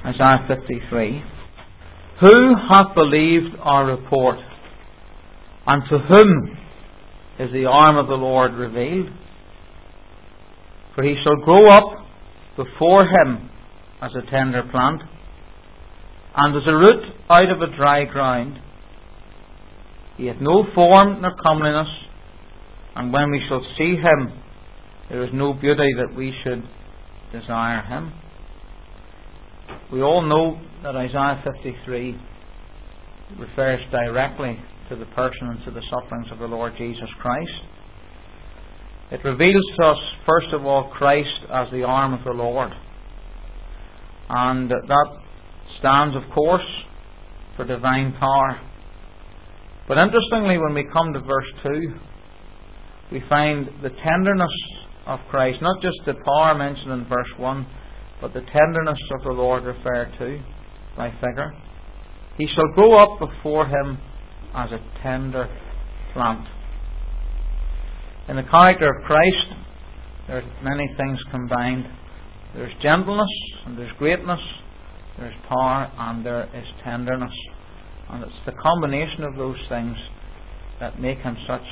Isaiah 53. Who hath believed our report? And to whom is the arm of the Lord revealed? For he shall grow up before him as a tender plant, and as a root out of a dry ground. He hath no form nor comeliness, and when we shall see him, there is no beauty that we should desire him. We all know that Isaiah 53 refers directly to the person and to the sufferings of the Lord Jesus Christ. It reveals to us, first of all, Christ as the arm of the Lord. And that stands, of course, for divine power. But interestingly, when we come to verse 2, we find the tenderness of Christ, not just the power mentioned in verse 1, but the tenderness of the Lord referred to by figure. He shall grow up before him as a tender plant. In the character of Christ, there are many things combined. There's gentleness, and there's greatness, there's power, and there is tenderness. And it's the combination of those things that make him such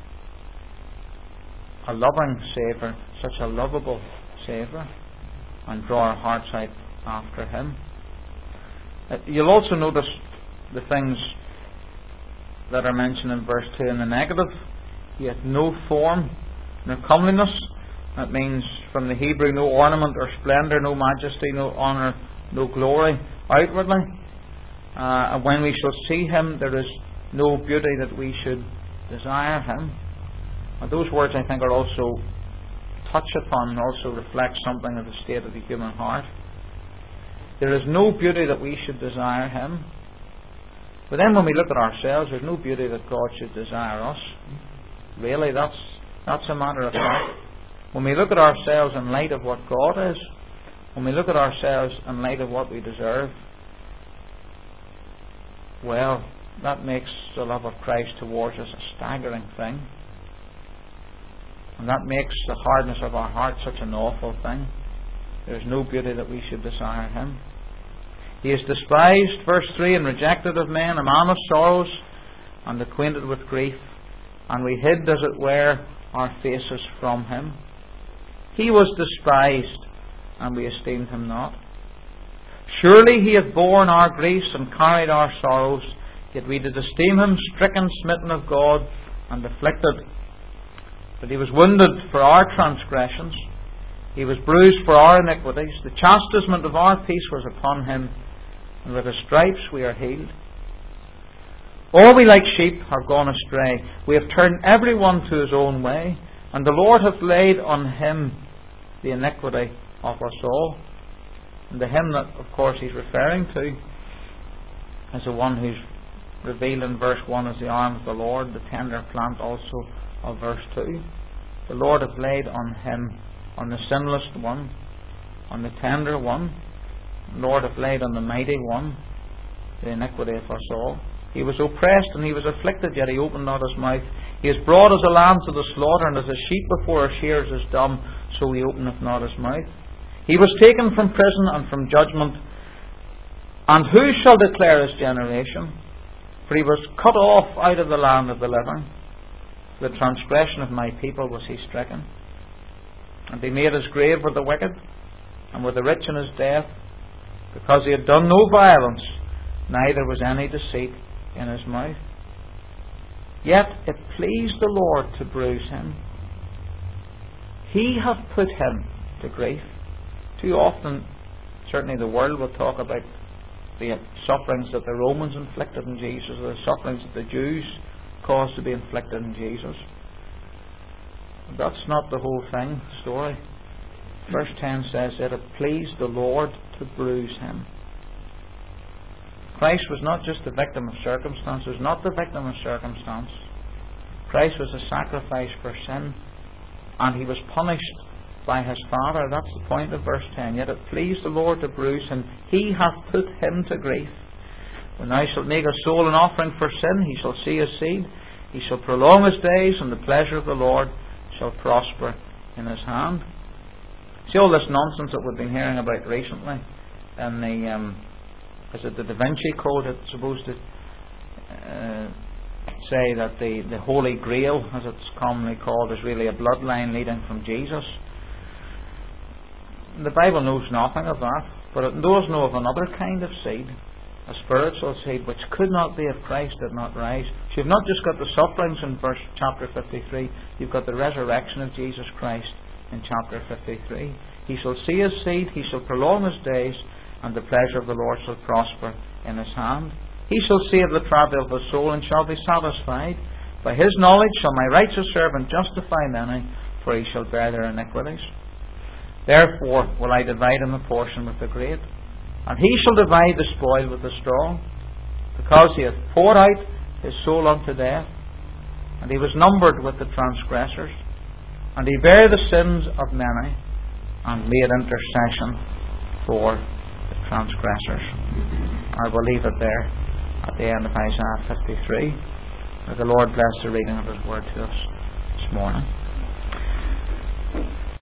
a loving Saviour, such a lovable Saviour, and draw our hearts out after him. You'll also notice the things that are mentioned in verse 2 in the negative. He hath no form, no comeliness. That means, from the Hebrew, no ornament or splendour, no majesty, no honour, no glory outwardly. And when we shall see him, there is no beauty that we should desire him. And those words, I think, are also touched upon and also reflect something of the state of the human heart. There is no beauty that we should desire him. But then when we look at ourselves, there's no beauty that God should desire us. Really, that's a matter of fact. When we look at ourselves in light of what God is, when we look at ourselves in light of what we deserve, well, that makes the love of Christ towards us a staggering thing. And that makes the hardness of our heart such an awful thing. There's no beauty that we should desire him. He is despised, verse 3, and rejected of men, a man of sorrows, and acquainted with grief. And we hid, as it were, our faces from him. He was despised, and we esteemed him not. Surely he hath borne our griefs and carried our sorrows, yet we did esteem him stricken, smitten of God, and afflicted. But he was wounded for our transgressions, he was bruised for our iniquities. The chastisement of our peace was upon him, and with his stripes we are healed. All we like sheep have gone astray. We have turned every one to his own way, and the Lord hath laid on him the iniquity of us all. And the him that, of course, he's referring to is the one who's revealed in verse 1 as the arm of the Lord, the tender plant also of verse 2. The Lord hath laid on him, on the sinless one, on the tender one. The Lord hath laid on the mighty one the iniquity of us all. He was oppressed and he was afflicted, yet he opened not his mouth. He is brought as a lamb to the slaughter, and as a sheep before her shears is dumb, so he openeth not his mouth. He was taken from prison and from judgment. And who shall declare his generation? For he was cut off out of the land of the living. For the transgression of my people was he stricken. And they made his grave with the wicked, and with the rich in his death, because he had done no violence, neither was any deceit in his mouth. Yet it pleased the Lord to bruise him. He hath put him to grief. Too often, certainly the world will talk about the sufferings that the Romans inflicted on Jesus, or the sufferings that the Jews caused to be inflicted on Jesus. But that's not the whole story. Verse 10 says that it pleased the Lord to bruise him. Christ was not just the victim of circumstance. Was not the victim of circumstance. Christ was a sacrifice for sin, and he was punished by his Father. That's the point of verse 10. Yet it pleased the Lord to bruise him. He hath put him to grief. When thou shalt make a soul an offering for sin, he shall see his seed. He shall prolong his days, and the pleasure of the Lord shall prosper in his hand. See all this nonsense that we've been hearing about recently. in the is it the Da Vinci Code? It's supposed to say that the Holy Grail, as it's commonly called, is really a bloodline leading from Jesus. The Bible knows nothing of that, but it does know of another kind of seed, a spiritual seed, which could not be if Christ did not rise. So you've not just got the sufferings in chapter 53, you've got the resurrection of Jesus Christ in chapter 53. He shall see his seed, he shall prolong his days, and the pleasure of the Lord shall prosper in his hand. He shall save the travail of his soul, and shall be satisfied. By his knowledge shall my righteous servant justify many, for he shall bear their iniquities. Therefore will I divide him a portion with the great, and he shall divide the spoil with the strong, because he hath poured out his soul unto death, and he was numbered with the transgressors, and he bare the sins of many, and made intercession for the transgressors. I will leave it there at the end of Isaiah 53. May the Lord bless the reading of his word to us this morning.